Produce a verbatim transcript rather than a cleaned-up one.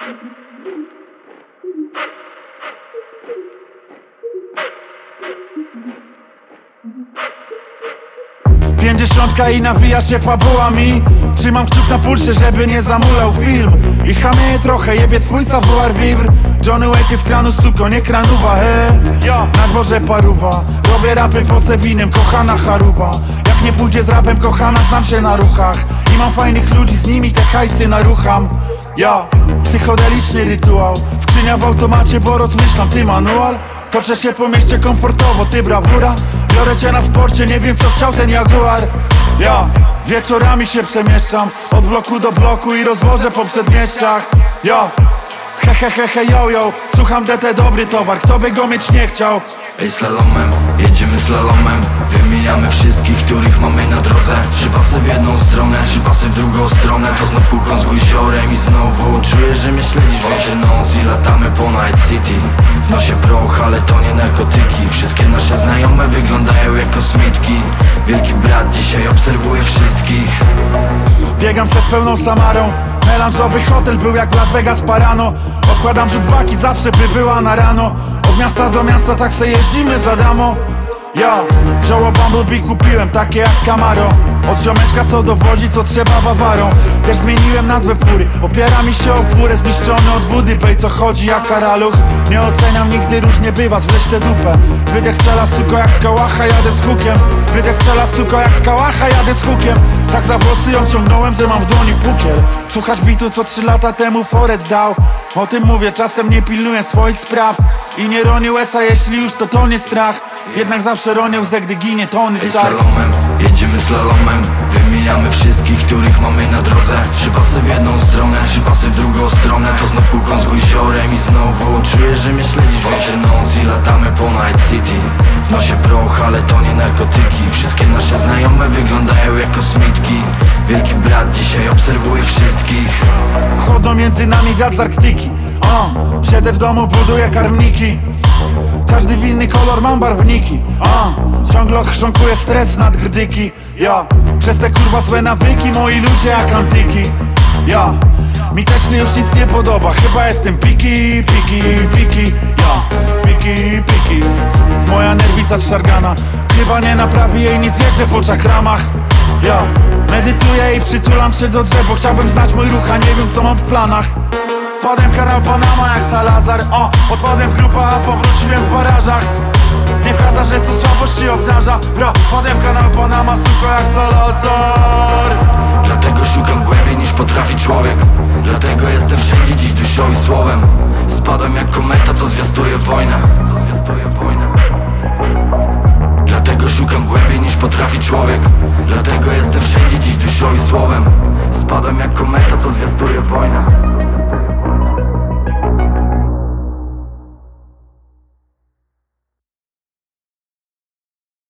Pięćdziesiątka i nawija się fabułami. Trzymam kciuk na pulsie, żeby nie zamulał film. I chamieje trochę, jebie twój savoir vivre. Johnny Wake z kranu, suko, nie kranuwa, he. Na dworze paruwa, robię rapy po cewinem, kochana charuba. Jak nie pójdzie z rapem, kochana, znam się na ruchach. I mam fajnych ludzi, z nimi te hajsy narucham. Ja, psychodeliczny rytuał. Skrzynia w automacie, bo rozmyślam, ty manual. Toczę się po mieście komfortowo, ty brawura. Biorę cię na sporcie, nie wiem co chciał ten jaguar. Ja, wieczorami się przemieszczam od bloku do bloku i rozwożę po przedmieściach. Ja, he he he he yo yo. Słucham D T, dobry towar, kto by go mieć nie chciał. Ej, slalomem, jedziemy slalomem. Wymijamy wszystkich, których mamy na drodze. Trzy pasy w jedną stronę, trzy pasy w drugą stronę. To znów kółką z guziorem i znowu czuję, że mnie śledzisz. Wiecie noc i latamy po Night City. W nosie proch, ale to nie narkotyki. Wszystkie nasze znajome wyglądają jak kosmitki. Wielki brat dzisiaj obserwuje wszystkich. Biegam se z pełną Samarą. Melanżowy hotel był jak w Las Vegas Parano. Odkładam rzut baki, zawsze by była na rano. Od miasta do miasta tak se jeździmy za damo. Ja, wziąło Bumblebee kupiłem, takie jak Camaro. Od ziomeczka co dowozi, co trzeba Bawarą. Też zmieniłem nazwę fury, opiera mi się o furę. Zniszczony od wody, bej co chodzi jak karaluch. Nie oceniam, nigdy różnie bywa, zwleć tę dupę. Wydech strzela suko jak z kałacha, jadę z hukiem. Wydech strzela suko jak z kałacha, jadę z hukiem. Tak za włosy ją ciągnąłem, że mam w dłoni pukiel. Słuchać bitu co trzy lata temu Forest dał. O tym mówię, czasem nie pilnuję swoich spraw. I nie ronię łeza, jeśli już to to nie strach. Jednak zawsze ronię łzę, gdy ginie Tony Ej, Stark. slalomem, jedziemy slalomem. Wymijamy wszystkich, których mamy na drodze. Trzy pasy w jedną stronę, trzy pasy w drugą stronę. To znów kółką z guziorem i znowu czuję, że mnie śledzisz. Wiecie noc i latamy po Night City. W nosie proch, ale to nie narkotyki. Wszystkie nasze znajome wyglądają jak kosmitki. Wielki brat dzisiaj obserwuje wszystkich. Chodzą między nami wiatr z Arktyki. O, siedzę w domu, buduję karmniki. Każdy w inny kolor, mam barwniki. A, ciągle odchrząkuję stres z nadgrdyki. Ja, przez te kurwa złe nawyki, moi ludzie jak antyki. Ja, mi też się już nic nie podoba. Chyba jestem piki, piki, piki. Ja, piki, piki. Moja nerwica zszargana. Chyba nie naprawi jej nic, jeżdżę po czakramach. Ja, medytuję i przytulam się do drzew, bo chciałbym znać mój ruch, a nie wiem co mam w planach. Wpadłem kanał Panama jak Salazar. O, odpadłem grupa, a powróciłem w barażach. Nie wchada, że to słabość się obdarza. Bro, wpadłem kanał Panama, suko jak Salazar. Dlatego szukam głębiej niż potrafi człowiek. Dlatego jestem wszędzie dziś duszą i słowem. Spadam jak kometa, co zwiastuje wojnę. Co zwiastuje wojnę. Dlatego szukam głębiej niż potrafi człowiek. Dlatego jestem wszędzie dziś duszą i słowem. Spadam jak kometa, co zwiastuje wojnę.